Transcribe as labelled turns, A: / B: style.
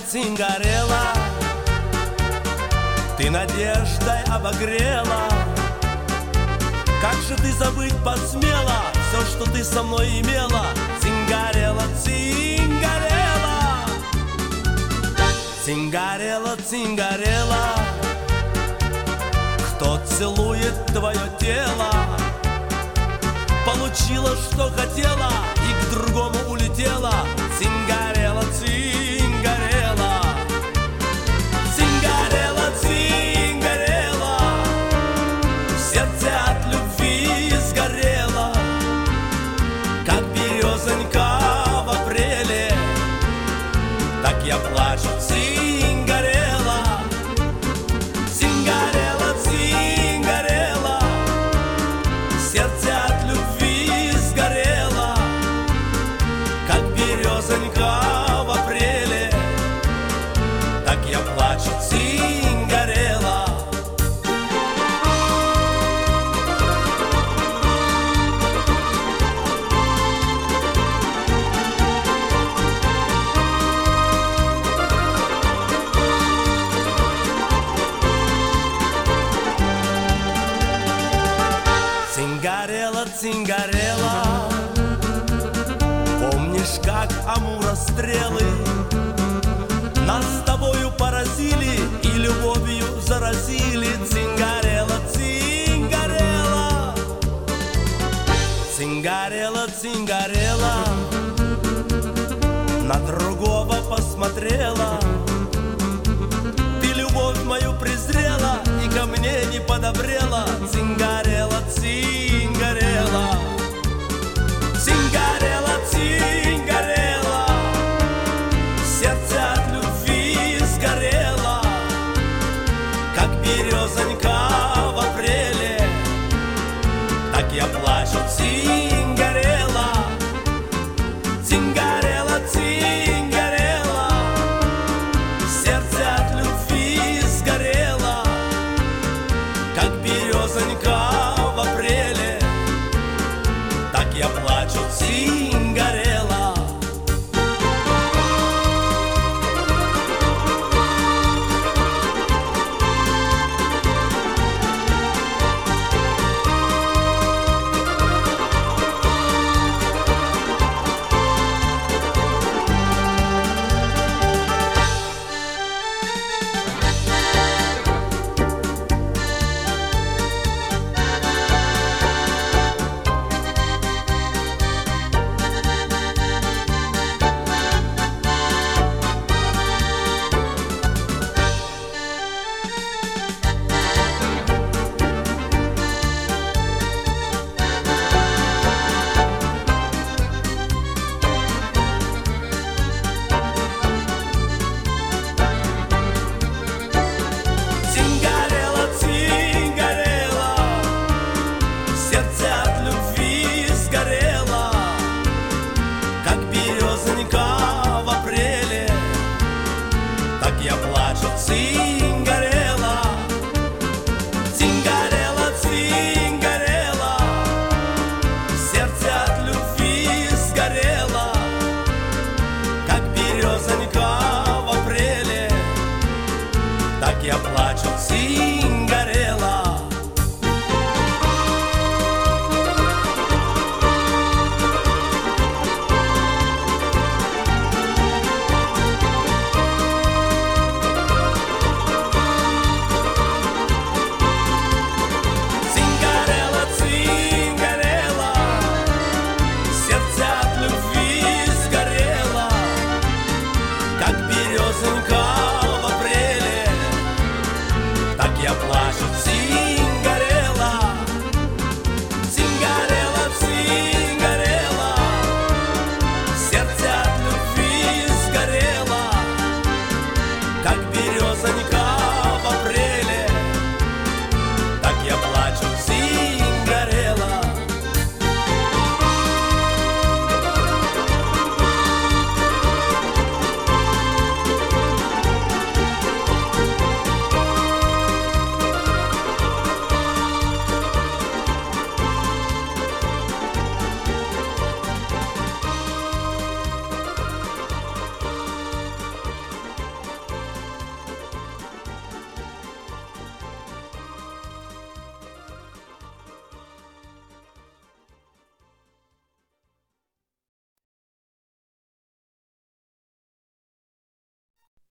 A: цингарела, ты надеждой обогрела. Как же ты забыть посмела все, что ты со мной имела? Цингарела, цингарела, цингарела, цингарела. Кто целует твое тело, получила, что хотела, и к другому улетела. Цингарела, цингарела, цингарела, цингарела. Сердце от любви сгорело, как березонька в апреле. Так я плачу, цингарела, цингарела, цингарела. Сердце от любви сгорело, как березонька в апреле. Так я плачу, цингарела. Цингарела, цингарела, помнишь, как Амура стрелы нас с тобою поразили и любовью заразили? Цингарела, цингарела, цингарела, цингарела. На другого посмотрела, ты любовь мою презрела и ко мне не подобрела. Цингарела, цингарела, цингарела, цингарела. Сердце от любви сгорело, как березонька в апреле. Так я плачу, цингарела, цингарела, цингарела. Сердце от любви сгорело, как березонька в апреле. Так я плачу, цингарела.